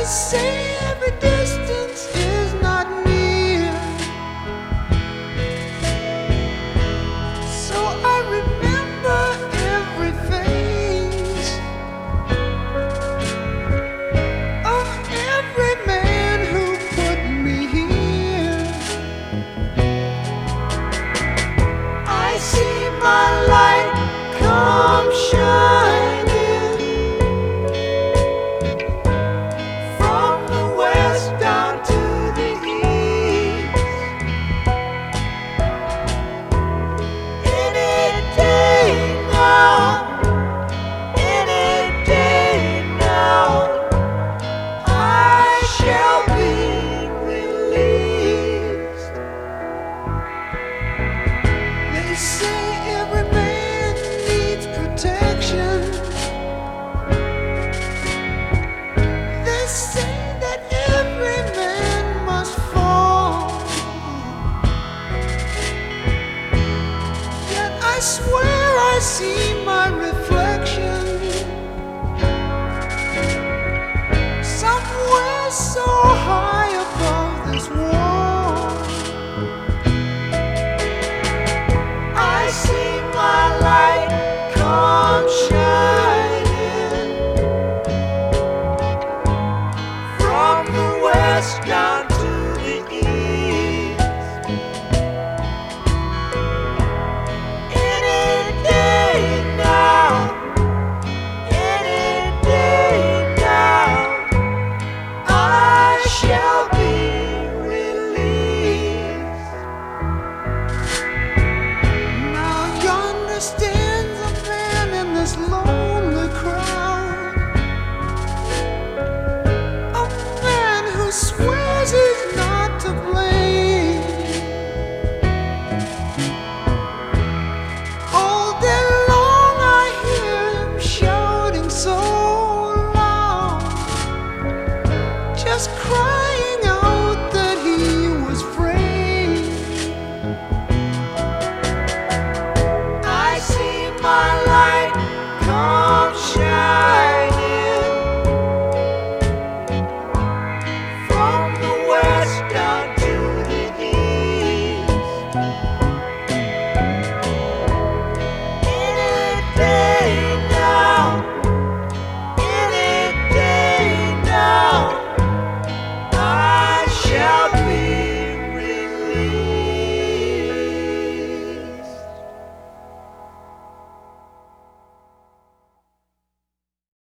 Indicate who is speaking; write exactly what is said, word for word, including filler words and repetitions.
Speaker 1: say every distance is not near, so I remember every face of every man who put me here. I see my light come shining from the west down to the east. Any day now, any day now, I shall be released. They say every man needs protection. They say that every man must fall. Yet I swear I see my reflection somewhere so high above this wall. I see my light come shining from the west down to the east. Any day now, any day now, I shall be released. Now yonder stands a man in this lonely crowd, a man who swears he's not to blame. All day long I hear him shouting so loud, just cry